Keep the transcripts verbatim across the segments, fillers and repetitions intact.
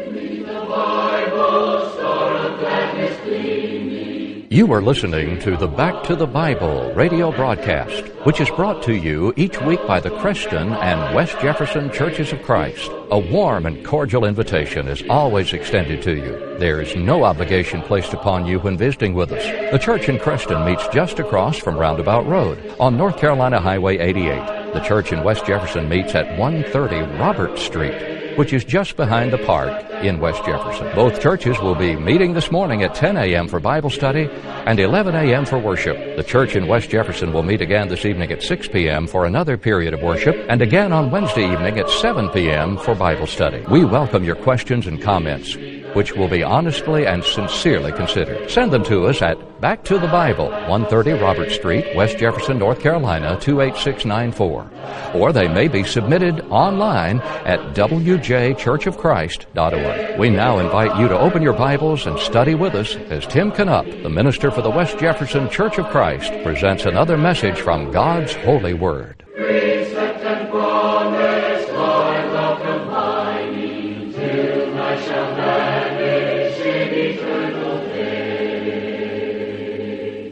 You are listening to the Back to the Bible radio broadcast, which is brought to you each week by the Creston and West Jefferson Churches of Christ. A warm and cordial invitation is always extended to you. There is no obligation placed upon you when visiting with us. The church in Creston meets just across from Roundabout Road on North Carolina Highway eighty-eight. The church in West Jefferson meets at one thirty Robert Street, which is just behind the park in West Jefferson. Both churches will be meeting this morning at ten a.m. for Bible study and eleven a.m. for worship. The church in West Jefferson will meet again this evening at six p.m. for another period of worship, and again on Wednesday evening at seven p.m. for Bible study. We welcome your questions and comments, which will be honestly and sincerely considered. Send them to us at Back to the Bible, one thirty Robert Street, West Jefferson, North Carolina, two eight six nine four. Or they may be submitted online at w j church of christ dot org. We now invite you to open your Bibles and study with us as Tim Canup, the minister for the West Jefferson Church of Christ, presents another message from God's Holy Word. Precept and promise, Lord, welcome combining, till I shall vanish in eternal day.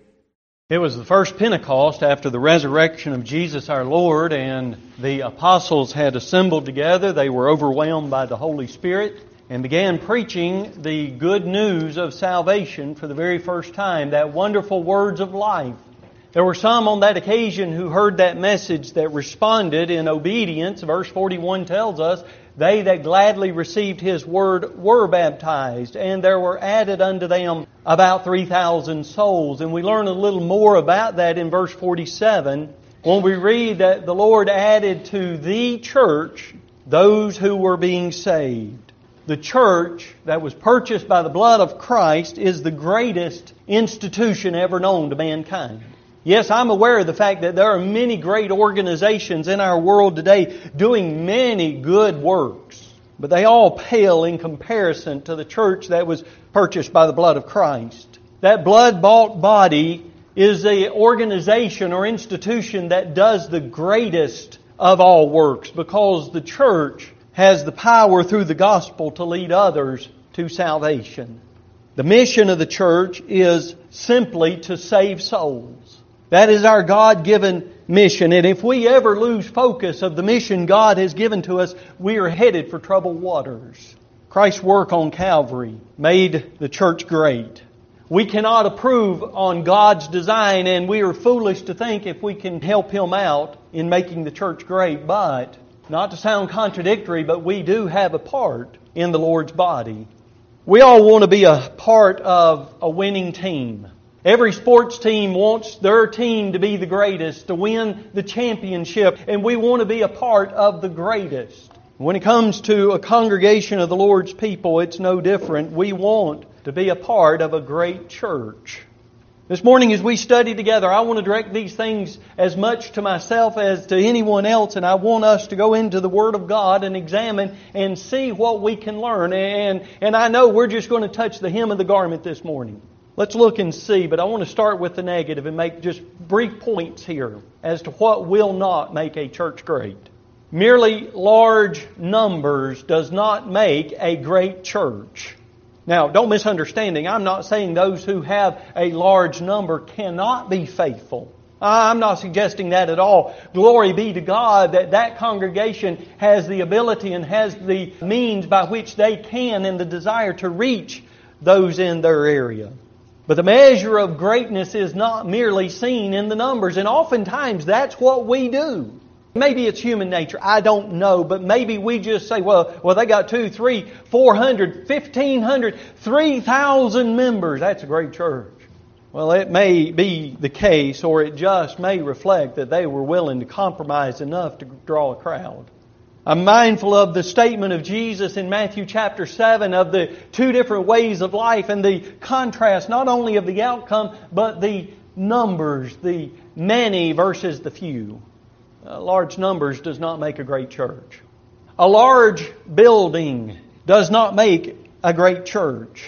It was the first Pentecost after the resurrection of Jesus our Lord, and the apostles had assembled together. They were overwhelmed by the Holy Spirit and began preaching the good news of salvation for the very first time, that wonderful words of life. There were some on that occasion who heard that message that responded in obedience. Verse forty-one tells us, they that gladly received His word were baptized, and there were added unto them about three thousand souls. And we learn a little more about that in verse forty-seven, when we read that the Lord added to the church those who were being saved. The church that was purchased by the blood of Christ is the greatest institution ever known to mankind. Yes, I'm aware of the fact that there are many great organizations in our world today doing many good works, but they all pale in comparison to the church that was purchased by the blood of Christ. That blood-bought body is the organization or institution that does the greatest of all works, because the church has the power through the gospel to lead others to salvation. The mission of the church is simply to save souls. That is our God-given mission. And if we ever lose focus of the mission God has given to us, we are headed for troubled waters. Christ's work on Calvary made the church great. We cannot approve on God's design, and we are foolish to think if we can help Him out in making the church great. But, not to sound contradictory, but we do have a part in the Lord's body. We all want to be a part of a winning team. Every sports team wants their team to be the greatest, to win the championship, and we want to be a part of the greatest. When it comes to a congregation of the Lord's people, it's no different. We want to be a part of a great church. This morning as we study together, I want to direct these things as much to myself as to anyone else, and I want us to go into the Word of God and examine and see what we can learn. And, and I know we're just going to touch the hem of the garment this morning. Let's look and see, but I want to start with the negative and make just brief points here as to what will not make a church great. Merely large numbers does not make a great church. Now, don't misunderstand me. I'm not saying those who have a large number cannot be faithful. I'm not suggesting that at all. Glory be to God that that congregation has the ability and has the means by which they can and the desire to reach those in their area. But the measure of greatness is not merely seen in the numbers, and oftentimes that's what we do. Maybe it's human nature, I don't know, but maybe we just say, well, well, they got two, three, four hundred, fifteen hundred, three thousand members. That's a great church. Well, it may be the case, or it just may reflect that they were willing to compromise enough to draw a crowd. I'm mindful of the statement of Jesus in Matthew chapter seven of the two different ways of life and the contrast not only of the outcome, but the numbers, the many versus the few. Uh, large numbers does not make a great church. A large building does not make a great church.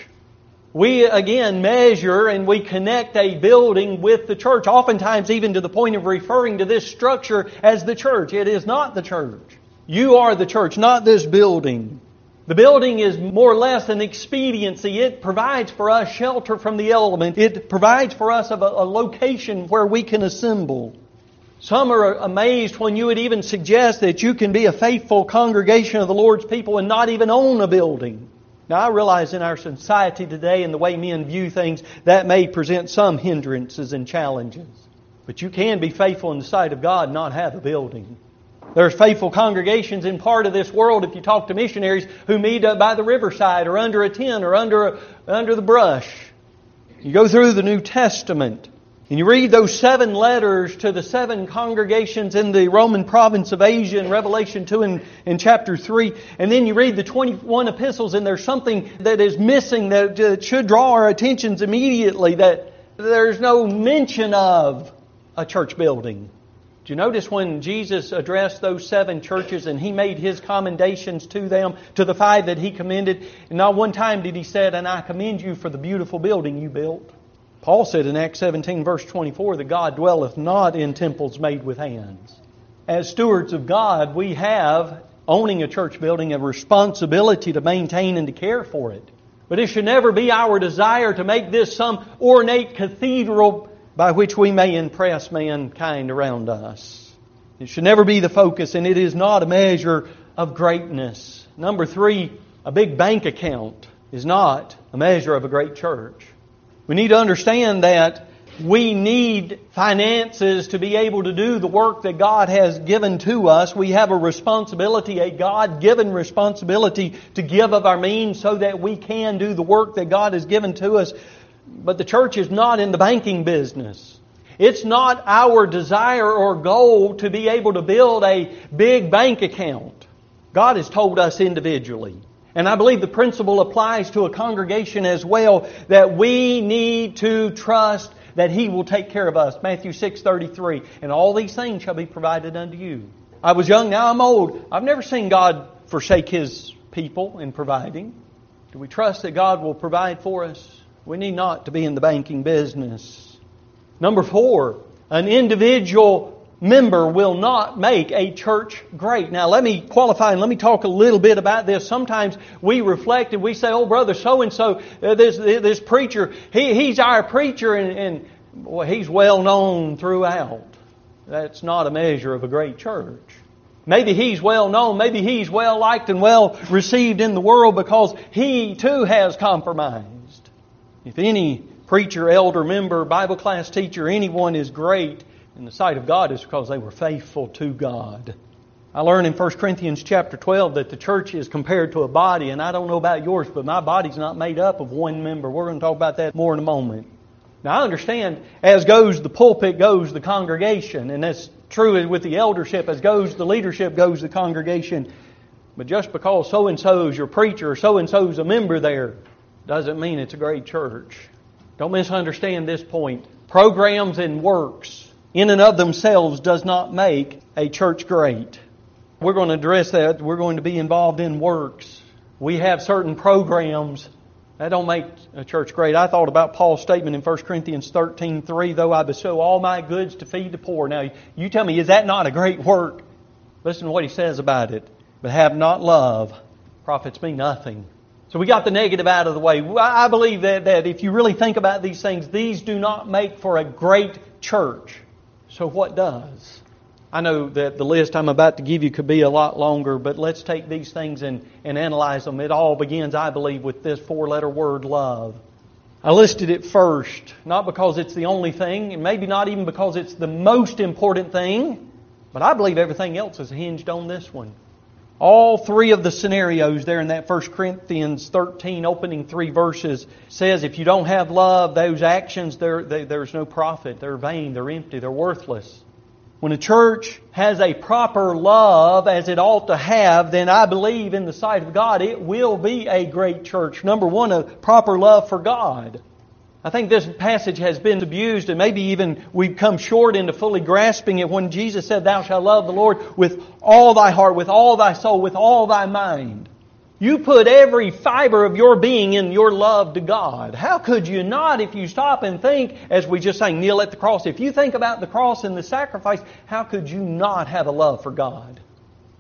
We again measure and we connect a building with the church, oftentimes even to the point of referring to this structure as the church. It is not the church. You are the church, not this building. The building is more or less an expediency. It provides for us shelter from the element. It provides for us a, a location where we can assemble. Some are amazed when you would even suggest that you can be a faithful congregation of the Lord's people and not even own a building. Now, I realize in our society today and the way men view things, that may present some hindrances and challenges. But you can be faithful in the sight of God and not have a building. There's faithful congregations in part of this world, if you talk to missionaries, who meet by the riverside or under a tent or under, under the brush. You go through the New Testament and you read those seven letters to the seven congregations in the Roman province of Asia in Revelation two and, and chapter three. And then you read the twenty-one epistles and there's something that is missing that, that should draw our attentions immediately, that there's no mention of a church building. Did you notice when Jesus addressed those seven churches and He made His commendations to them, to the five that He commended, and not one time did He say, "And I commend you for the beautiful building you built." Paul said in Acts seventeen verse twenty-four that God dwelleth not in temples made with hands. As stewards of God, we have, owning a church building, a responsibility to maintain and to care for it. But it should never be our desire to make this some ornate cathedral by which we may impress mankind around us. It should never be the focus, and it is not a measure of greatness. Number three, a big bank account is not a measure of a great church. We need to understand that we need finances to be able to do the work that God has given to us. We have a responsibility, a God-given responsibility to give of our means so that we can do the work that God has given to us. But the church is not in the banking business. It's not our desire or goal to be able to build a big bank account. God has told us individually. And I believe the principle applies to a congregation as well, that we need to trust that He will take care of us. Matthew six thirty-three, and all these things shall be provided unto you. I was young, now I'm old. I've never seen God forsake His people in providing. Do we trust that God will provide for us? We need not to be in the banking business. Number four, an individual member will not make a church great. Now let me qualify and let me talk a little bit about this. Sometimes we reflect and we say, "Oh, brother so-and-so, uh, this, this preacher, he, he's our preacher and, and well, he's well known throughout." That's not a measure of a great church. Maybe he's well known, maybe he's well liked and well received in the world because he too has compromised. If any preacher, elder, member, Bible class teacher, anyone is great in the sight of God, is because they were faithful to God. I learned in First Corinthians chapter twelve that the church is compared to a body, and I don't know about yours, but my body's not made up of one member. We're going to talk about that more in a moment. Now I understand, as goes the pulpit, goes the congregation, and that's true with the eldership, as goes the leadership, goes the congregation. But just because so-and-so's your preacher or so-and-so's a member there, doesn't mean it's a great church. Don't misunderstand this point. Programs and works in and of themselves does not make a church great. We're going to address that. We're going to be involved in works. We have certain programs that don't make a church great. I thought about Paul's statement in First Corinthians thirteen three, "Though I bestow all my goods to feed the poor." Now, you tell me, is that not a great work? Listen to what he says about it. "But have not love, profits me nothing." So we got the negative out of the way. I believe that, that if you really think about these things, these do not make for a great church. So what does? I know that the list I'm about to give you could be a lot longer, but let's take these things and, and analyze them. It all begins, I believe, with this four-letter word, love. I listed it first, not because it's the only thing, and maybe not even because it's the most important thing, but I believe everything else is hinged on this one. All three of the scenarios there in that First Corinthians thirteen opening three verses says if you don't have love, those actions, they, there's no profit. They're vain, they're empty, they're worthless. When a church has a proper love as it ought to have, then I believe in the sight of God it will be a great church. Number one, a proper love for God. I think this passage has been abused, and maybe even we've come short into fully grasping it when Jesus said, "Thou shalt love the Lord with all thy heart, with all thy soul, with all thy mind." You put every fiber of your being in your love to God. How could you not, if you stop and think, as we just sang, kneel at the cross. If you think about the cross and the sacrifice, how could you not have a love for God?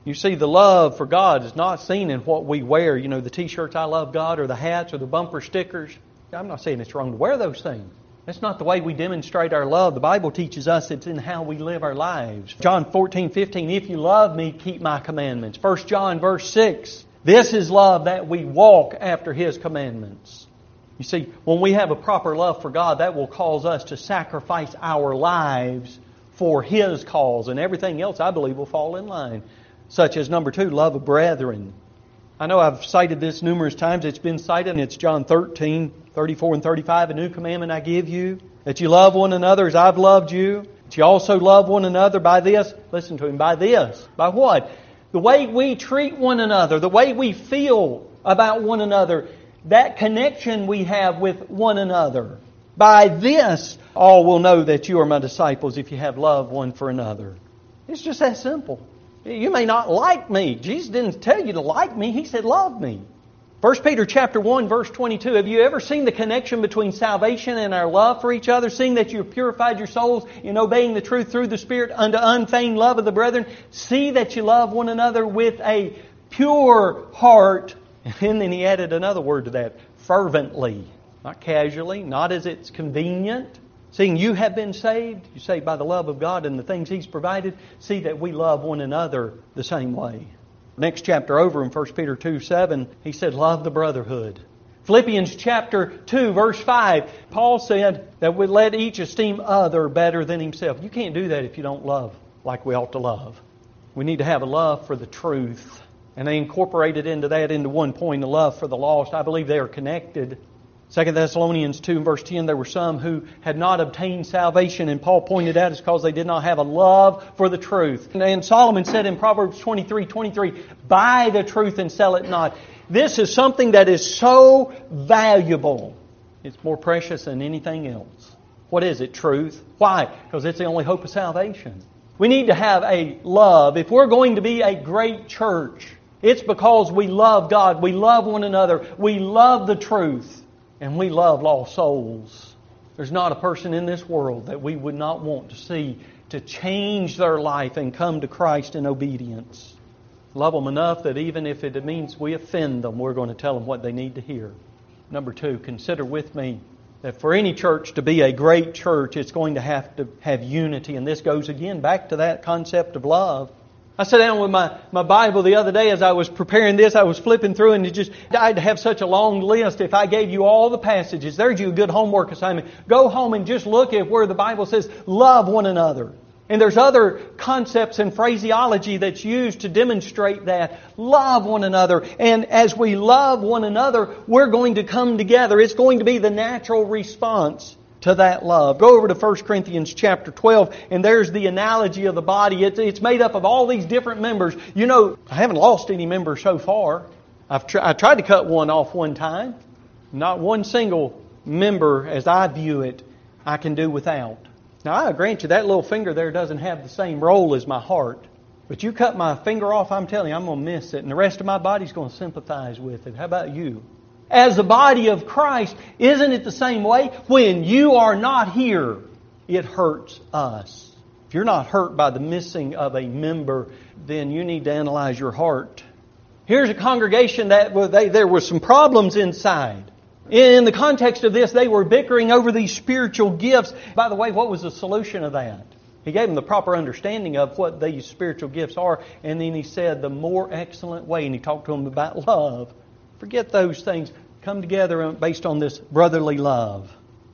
You see, the love for God is not seen in what we wear. You know, the T-shirts, I love God, or the hats, or the bumper stickers. I'm not saying it's wrong to wear those things. That's not the way we demonstrate our love. The Bible teaches us it's in how we live our lives. John fourteen fifteen, if you love me, keep my commandments. First John verse six, this is love, that we walk after His commandments. You see, when we have a proper love for God, that will cause us to sacrifice our lives for His cause. And everything else, I believe, will fall in line. Such as number two, love of brethren. I know I've cited this numerous times. It's been cited, and it's John thirteen, thirty-four and thirty-five. A new commandment I give you, that you love one another as I've loved you. That you also love one another by this. Listen to him, by this. By what? The way we treat one another, the way we feel about one another, that connection we have with one another. By this, all will know that you are my disciples if you have love one for another. It's just that simple. You may not like me. Jesus didn't tell you to like me. He said love me. First Peter chapter one verse twenty-two. Have you ever seen the connection between salvation and our love for each other? Seeing that you have purified your souls in obeying the truth through the Spirit unto unfeigned love of the brethren. See that you love one another with a pure heart. And then he added another word to that. Fervently. Not casually. Not as it's convenient. Seeing you have been saved, you saved by the love of God and the things He's provided, see that we love one another the same way. Next chapter over in First Peter two seven, he said, love the brotherhood. Philippians chapter two verse five, Paul said that we let each esteem other better than himself. You can't do that if you don't love like we ought to love. We need to have a love for the truth. And they incorporated into that into one point, a love for the lost. I believe they are connected. Second Thessalonians two verse ten, there were some who had not obtained salvation, and Paul pointed out it's because they did not have a love for the truth. And Solomon said in Proverbs twenty-three twenty-three, buy the truth and sell it not. This is something that is so valuable. It's more precious than anything else. What is it? Truth. Why? Because it's the only hope of salvation. We need to have a love. If we're going to be a great church, it's because we love God, we love one another, we love the truth. And we love lost souls. There's not a person in this world that we would not want to see to change their life and come to Christ in obedience. Love them enough that even if it means we offend them, we're going to tell them what they need to hear. Number two, consider with me that for any church to be a great church, it's going to have to have unity. And this goes again back to that concept of love. I sat down with my, my Bible the other day as I was preparing this. I was flipping through, and it just, I'd have such a long list. If I gave you all the passages, there's you a good homework assignment. Go home and just look at where the Bible says, love one another. And there's other concepts and phraseology that's used to demonstrate that. Love one another. And as we love one another, we're going to come together. It's going to be the natural response to that love. Go over to First Corinthians chapter twelve, and there's the analogy of the body. It's, it's made up of all these different members. You know, I haven't lost any members so far. I've tr- I tried to cut one off one time. Not one single member, as I view it, I can do without. Now, I grant you, that little finger there doesn't have the same role as my heart. But you cut my finger off, I'm telling you, I'm going to miss it. And the rest of my body's going to sympathize with it. How about you? As the body of Christ, isn't it the same way? When you are not here, it hurts us. If you're not hurt by the missing of a member, then you need to analyze your heart. Here's a congregation that well, they, there were some problems inside. In the context of this, they were bickering over these spiritual gifts. By the way, what was the solution of that? He gave them the proper understanding of what these spiritual gifts are, and then he said the more excellent way, and he talked to them about love. Forget those things. Come together based on this brotherly love.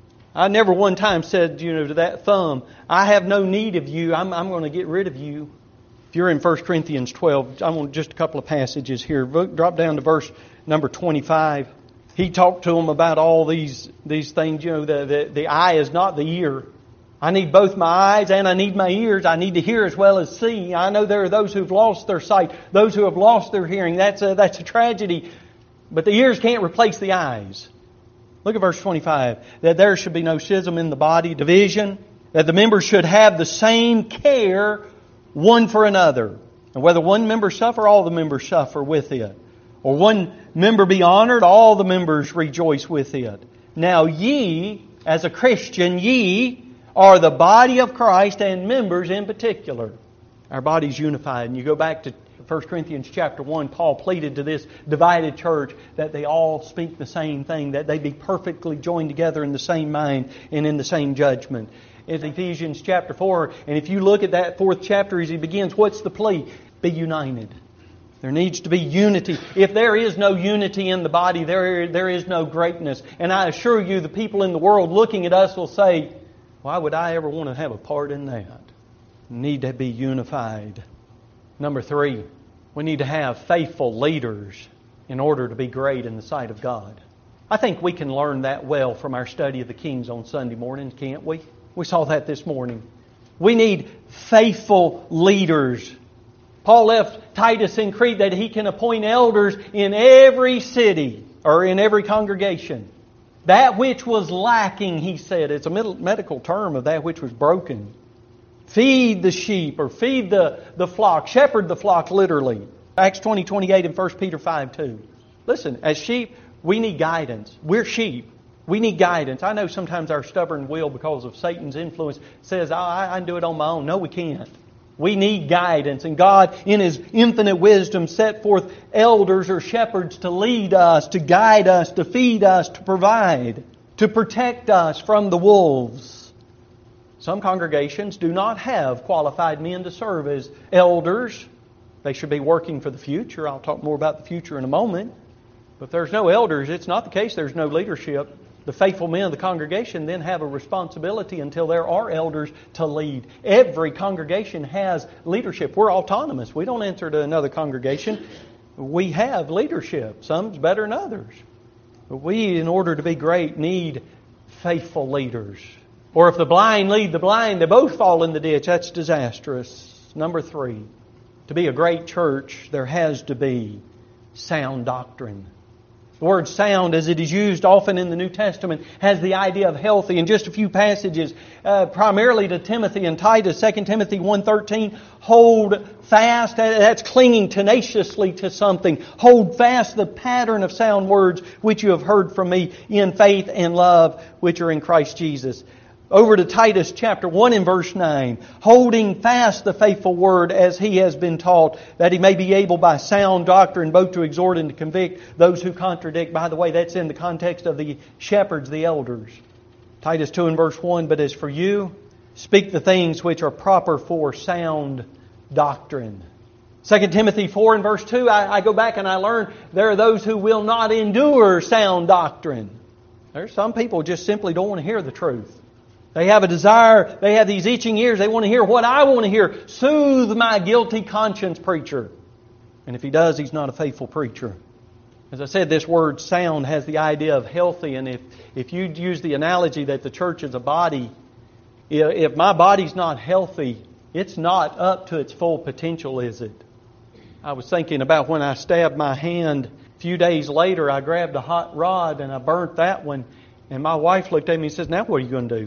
I never one time said, you know, to that thumb, I have no need of you. I'm, I'm going to get rid of you. If you're in First Corinthians twelve, I want just a couple of passages here. Drop down to verse number twenty-five. He talked to them about all these these things. You know, the, the, the eye is not the ear. I need both my eyes and I need my ears. I need to hear as well as see. I know there are those who've lost their sight, those who have lost their hearing. That's a, that's a tragedy. But the ears can't replace the eyes. Look at verse twenty-five. That there should be no schism in the body, division. That the members should have the same care one for another. And whether one member suffer, all the members suffer with it. Or one member be honored, all the members rejoice with it. Now ye, as a Christian, ye are the body of Christ and members in particular. Our body's unified. And you go back to First Corinthians chapter one, Paul pleaded to this divided church that they all speak the same thing, that they be perfectly joined together in the same mind and in the same judgment. In Ephesians chapter four, and if you look at that fourth chapter as he begins, what's the plea? Be united. There needs to be unity. If there is no unity in the body, there, there is no greatness. And I assure you, the people in the world looking at us will say, why would I ever want to have a part in that? We need to be unified. Number three, we need to have faithful leaders in order to be great in the sight of God. I think we can learn that well from our study of the Kings on Sunday morning, can't we? We saw that this morning. We need faithful leaders. Paul left Titus in Crete that he can appoint elders in every city or in every congregation. That which was lacking, he said, it's a medical term of that which was broken. Feed the sheep or feed the, the flock, shepherd the flock literally. Acts twenty twenty-eight and First Peter five two. Listen, as sheep, we need guidance. We're sheep. We need guidance. I know sometimes our stubborn will, because of Satan's influence, says, oh, I can do it on my own. No, we can't. We need guidance. And God, in His infinite wisdom, set forth elders or shepherds to lead us, to guide us, to feed us, to provide, to protect us from the wolves. Some congregations do not have qualified men to serve as elders. They should be working for the future. I'll talk more about the future in a moment. But if there's no elders, it's not the case there's no leadership. The faithful men of the congregation then have a responsibility until there are elders to lead. Every congregation has leadership. We're autonomous. We don't answer to another congregation. We have leadership. Some's better than others. But we, in order to be great, need faithful leaders. Or if the blind lead the blind, they both fall in the ditch. That's disastrous. Number three, to be a great church, there has to be sound doctrine. The word sound, as it is used often in the New Testament, has the idea of healthy. In just a few passages, uh, primarily to Timothy and Titus, Second Timothy one thirteen, hold fast, that's clinging tenaciously to something. Hold fast the pattern of sound words which you have heard from me in faith and love which are in Christ Jesus. Over to Titus chapter one and verse nine. Holding fast the faithful word as he has been taught, that he may be able by sound doctrine both to exhort and to convict those who contradict. By the way, that's in the context of the shepherds, the elders. Titus two and verse one. But as for you, speak the things which are proper for sound doctrine. Second Timothy four and verse two. I, I go back and I learn there are those who will not endure sound doctrine. There's some people who just simply don't want to hear the truth. They have a desire, they have these itching ears, they want to hear what I want to hear. Soothe my guilty conscience, preacher. And if he does, he's not a faithful preacher. As I said, this word sound has the idea of healthy. And if, if you use the analogy that the church is a body, if my body's not healthy, it's not up to its full potential, is it? I was thinking about when I stabbed my hand. A few days later, I grabbed a hot rod and I burnt that one. And my wife looked at me and says, now what are you going to do?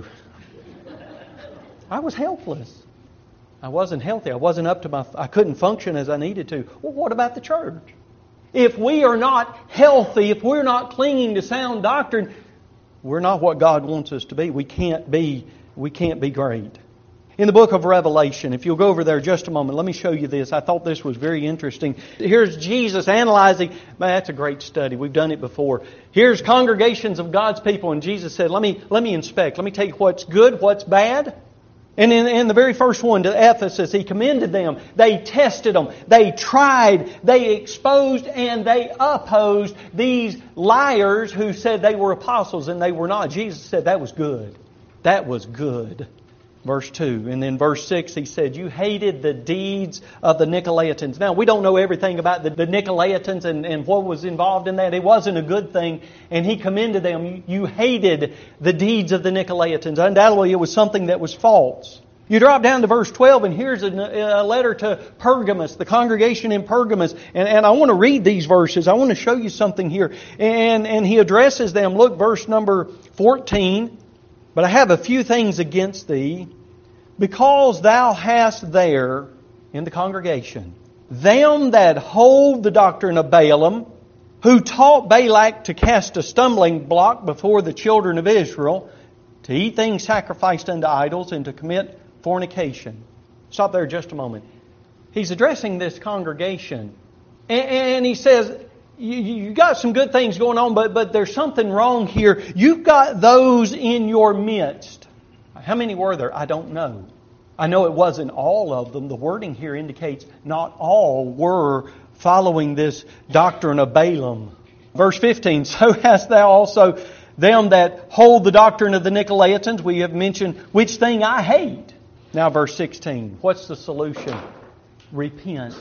I was helpless. I wasn't healthy. I wasn't up to my... I couldn't function as I needed to. Well, what about the church? If we are not healthy, if we're not clinging to sound doctrine, we're not what God wants us to be. We can't be, we can't be great. In the book of Revelation, if you'll go over there just a moment, let me show you this. I thought this was very interesting. Here's Jesus analyzing. Man, that's a great study. We've done it before. Here's congregations of God's people, and Jesus said, let me, let me inspect. Let me take what's good, what's bad. And in, in the very first one, to Ephesus, He commended them. They tested them. They tried. They exposed and they opposed these liars who said they were apostles and they were not. Jesus said that was good. That was good. Verse two. And then verse six, He said, you hated the deeds of the Nicolaitans. Now, we don't know everything about the, the Nicolaitans and, and what was involved in that. It wasn't a good thing. And He commended them. You hated the deeds of the Nicolaitans. Undoubtedly, it was something that was false. You drop down to verse twelve, and here's a, a letter to Pergamos, the congregation in Pergamos. And, and I want to read these verses. I want to show you something here. And, and he addresses them. Look, verse number fourteen. But I have a few things against thee, because thou hast there in the congregation them that hold the doctrine of Balaam, who taught Balak to cast a stumbling block before the children of Israel, to eat things sacrificed unto idols, and to commit fornication. Stop there just a moment. He's addressing this congregation. And, and he says, you, you got some good things going on, but, but there's something wrong here. You've got those in your midst. How many were there? I don't know. I know it wasn't all of them. The wording here indicates not all were following this doctrine of Balaam. Verse fifteen, so hast thou also them that hold the doctrine of the Nicolaitans. We have mentioned which thing I hate. Now verse sixteen, what's the solution? Repent.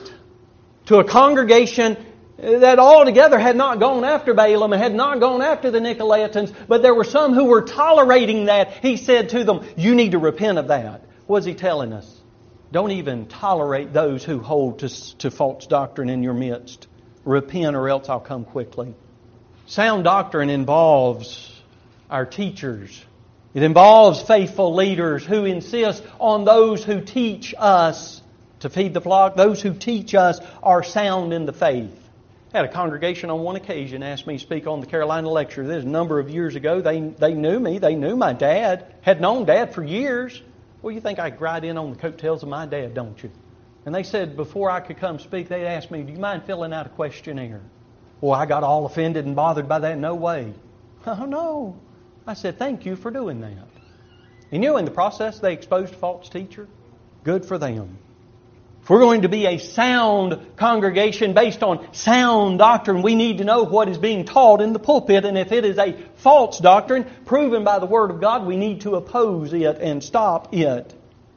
To a congregation that altogether had not gone after Balaam and had not gone after the Nicolaitans, but there were some who were tolerating that. He said to them, you need to repent of that. What's he telling us? Don't even tolerate those who hold to, to false doctrine in your midst. Repent or else I'll come quickly. Sound doctrine involves our teachers. It involves faithful leaders who insist on those who teach us to feed the flock. Those who teach us are sound in the faith. I had a congregation on one occasion ask me to speak on the Carolina lecture. This was a number of years ago. They, they knew me. They knew my dad. Had known Dad for years. Well, you think I could ride in on the coattails of my dad, don't you? And they said before I could come speak, they asked me, do you mind filling out a questionnaire? Well, I got all offended and bothered by that. No way. Oh, no. I said, thank you for doing that. And you know, in the process, they exposed a false teacher. Good for them. If we're going to be a sound congregation based on sound doctrine, we need to know what is being taught in the pulpit. And if it is a false doctrine, proven by the Word of God, we need to oppose it and stop it.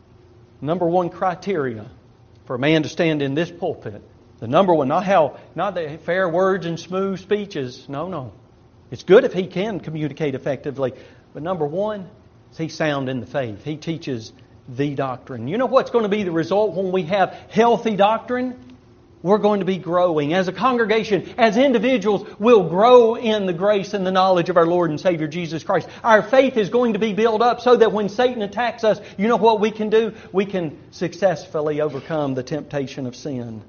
Number one criteria for a man to stand in this pulpit. The number one, not how, not the fair words and smooth speeches. No, no. It's good if he can communicate effectively. But number one, is he sound in the faith. He teaches the doctrine. You know what's going to be the result when we have healthy doctrine? We're going to be growing. As a congregation, as individuals, we'll grow in the grace and the knowledge of our Lord and Savior Jesus Christ. Our faith is going to be built up so that when Satan attacks us, you know what we can do? We can successfully overcome the temptation of sin.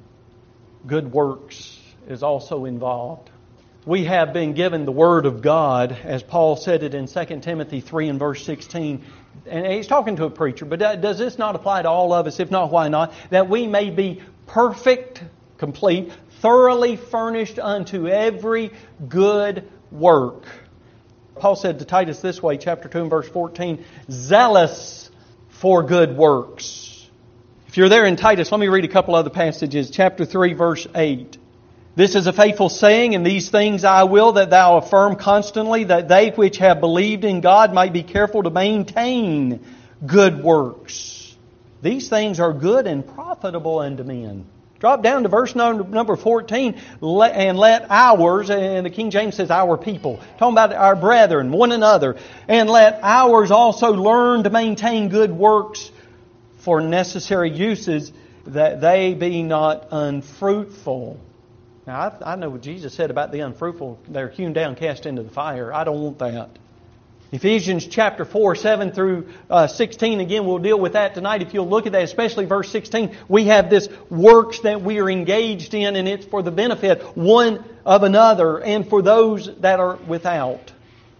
Good works is also involved. We have been given the Word of God, as Paul said it in Second Timothy three and verse sixteen. And he's talking to a preacher, but does this not apply to all of us? If not, why not? That we may be perfect, complete, thoroughly furnished unto every good work. Paul said to Titus this way, chapter two and verse fourteen, zealous for good works. If you're there in Titus, let me read a couple other passages. Chapter three, verse eight. This is a faithful saying, and these things I will that thou affirm constantly, that they which have believed in God might be careful to maintain good works. These things are good and profitable unto men. Drop down to verse number fourteen, and let ours, and the King James says our people, talking about our brethren, one another, and let ours also learn to maintain good works for necessary uses, that they be not unfruitful. Now, I, I know what Jesus said about the unfruitful. They're hewn down, cast into the fire. I don't want that. Ephesians chapter four, seven through uh, sixteen. Again, we'll deal with that tonight. If you'll look at that, especially verse sixteen, we have this works that we are engaged in, and it's for the benefit one of another and for those that are without.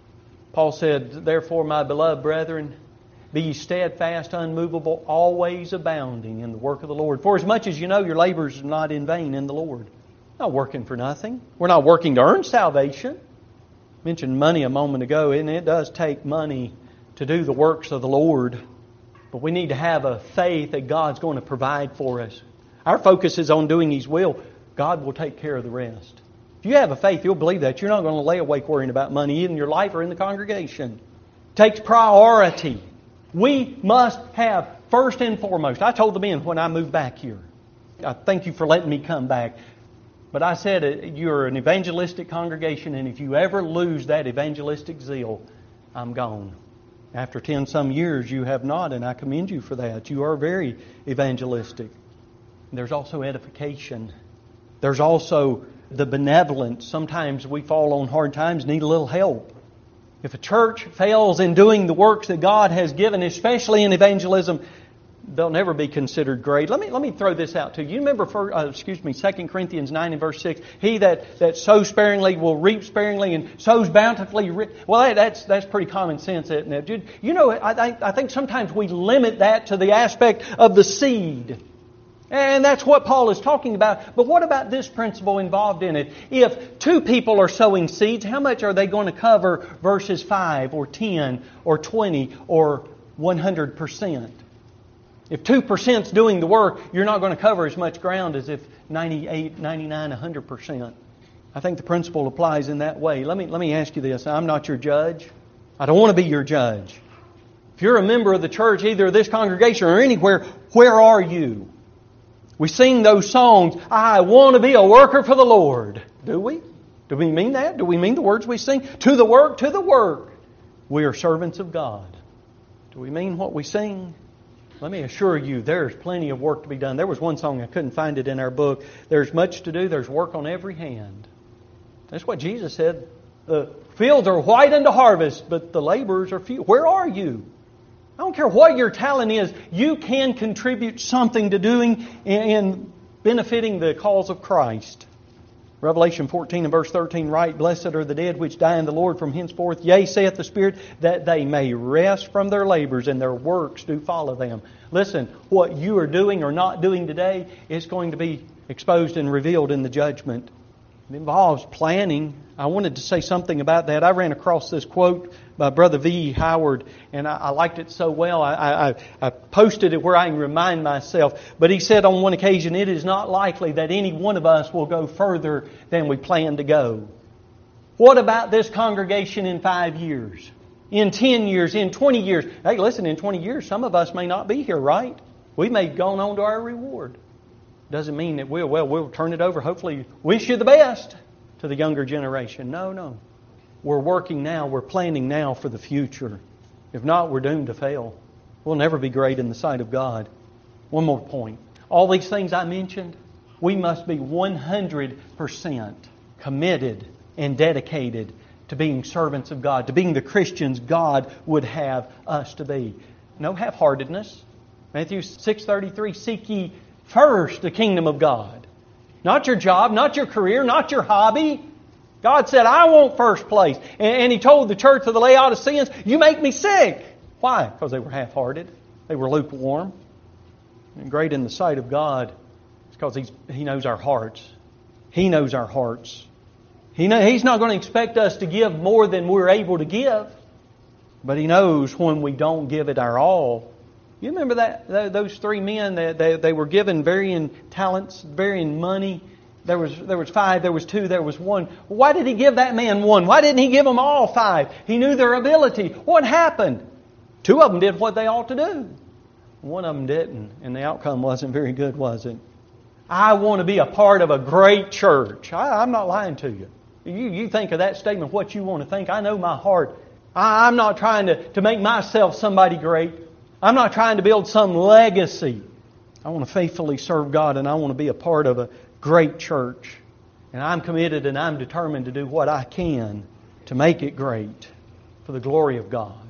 Paul said, therefore, my beloved brethren, be ye steadfast, unmovable, always abounding in the work of the Lord. For as much as you know your labor is not in vain in the Lord. Not working for nothing. We're not working to earn salvation. I mentioned money a moment ago, and it does take money to do the works of the Lord. But we need to have a faith that God's going to provide for us. Our focus is on doing His will. God will take care of the rest. If you have a faith, you'll believe that. You're not going to lay awake worrying about money, either in your life or in the congregation. It takes priority. We must have, first and foremost, I told the men when I moved back here, I thank you for letting me come back. But I said, you're an evangelistic congregation, and if you ever lose that evangelistic zeal, I'm gone. After ten some years, you have not, and I commend you for that. You are very evangelistic. There's also edification. There's also the benevolence. Sometimes we fall on hard times, need a little help. If a church fails in doing the works that God has given, especially in evangelism, they'll never be considered great. Let me let me throw this out to you. You remember, for, uh, excuse me, Second Corinthians nine and verse six. He that, that sows sparingly will reap sparingly, and sows bountifully. Re- well, that's that's pretty common sense, isn't it? You know, I, I think sometimes we limit that to the aspect of the seed. And that's what Paul is talking about. But what about this principle involved in it? If two people are sowing seeds, how much are they going to cover versus five or ten or twenty or one hundred percent? If two percent is doing the work, you're not going to cover as much ground as if ninety-eight, ninety-nine, one hundred percent. I think the principle applies in that way. Let me, let me ask you this. I'm not your judge. I don't want to be your judge. If you're a member of the church, either this congregation or anywhere, where are you? We sing those songs, I want to be a worker for the Lord. Do we? Do we mean that? Do we mean the words we sing? To the work, to the work. We are servants of God. Do we mean what we sing? Let me assure you, there's plenty of work to be done. There was one song, I couldn't find it in our book. There's much to do. There's work on every hand. That's what Jesus said. The fields are white unto harvest, but the laborers are few. Where are you? I don't care what your talent is. You can contribute something to doing in benefiting the cause of Christ. Revelation fourteen and verse thirteen, right, blessed are the dead which die in the Lord from henceforth. Yea, saith the Spirit, that they may rest from their labors and their works do follow them. Listen, what you are doing or not doing today is going to be exposed and revealed in the judgment. It involves planning. I wanted to say something about that. I ran across this quote by Brother V E Howard, and I, I liked it so well. I, I, I posted it where I can remind myself. But he said on one occasion, it is not likely that any one of us will go further than we plan to go. What about this congregation in five years? In ten years? In twenty years? Hey, listen, in twenty years, some of us may not be here, right? We may have gone on to our reward. Doesn't mean that we'll, well, we'll turn it over. Hopefully, wish you the best to the younger generation. No, no. We're working now. We're planning now for the future. If not, we're doomed to fail. We'll never be great in the sight of God. One more point. All these things I mentioned, we must be one hundred percent committed and dedicated to being servants of God, to being the Christians God would have us to be. No half-heartedness. Matthew six thirty-three, seek ye first the kingdom of God. Not your job, not your career, not your hobby. God said, I want first place. And He told the church of the Laodiceans, you make me sick. Why? Because they were half-hearted. They were lukewarm. And great in the sight of God is because He's, He knows our hearts. He knows our hearts. He know, He's not going to expect us to give more than we're able to give. But He knows when we don't give it our all. You remember that those three men, they, they, they were given varying talents, varying money. There was there was five, there was two, there was one. Why did He give that man one? Why didn't He give them all five? He knew their ability. What happened? Two of them did what they ought to do. One of them didn't, and the outcome wasn't very good, was it? I want to be a part of a great church. I, I'm not lying to you. You, you think of that statement, what you want to think. I know my heart. I, I'm not trying to, to make myself somebody great. I'm not trying to build some legacy. I want to faithfully serve God, and I want to be a part of a great church. And I'm committed and I'm determined to do what I can to make it great for the glory of God.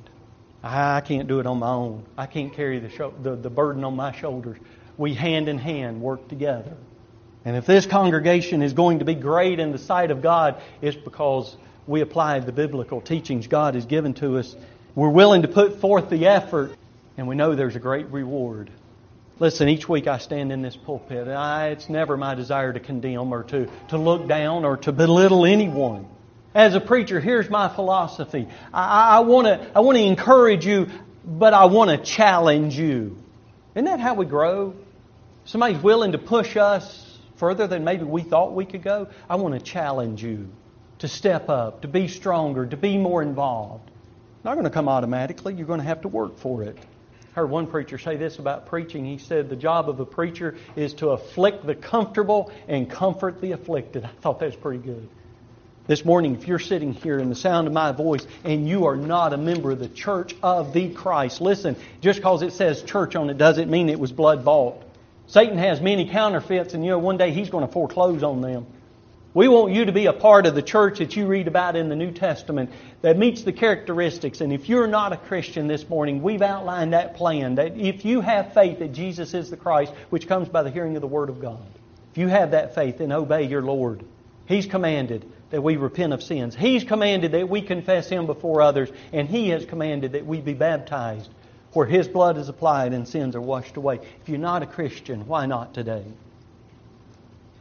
I can't do it on my own. I can't carry the, sho- the, the burden on my shoulders. We hand in hand work together. And if this congregation is going to be great in the sight of God, it's because we applied the biblical teachings God has given to us. We're willing to put forth the effort, and we know there's a great reward. Listen, each week I stand in this pulpit, and I, it's never my desire to condemn or to, to look down or to belittle anyone. As a preacher, here's my philosophy. I, I want to I want to encourage you, but I want to challenge you. Isn't that how we grow? Somebody's willing to push us further than maybe we thought we could go. I want to challenge you to step up, to be stronger, to be more involved. Not going to come automatically. You're going to have to work for it. I heard one preacher say this about preaching. He said the job of a preacher is to afflict the comfortable and comfort the afflicted. I thought that was pretty good. This morning, if you're sitting here in the sound of my voice and you are not a member of the Church of the Christ, listen, just because it says church on it doesn't mean it was blood bought. Satan has many counterfeits, and you know one day he's going to foreclose on them. We want you to be a part of the church that you read about in the New Testament that meets the characteristics. And if you're not a Christian this morning, we've outlined that plan. That if you have faith that Jesus is the Christ, which comes by the hearing of the Word of God, if you have that faith, then obey your Lord. He's commanded that we repent of sins. He's commanded that we confess Him before others. And He has commanded that we be baptized where His blood is applied and sins are washed away. If you're not a Christian, why not today?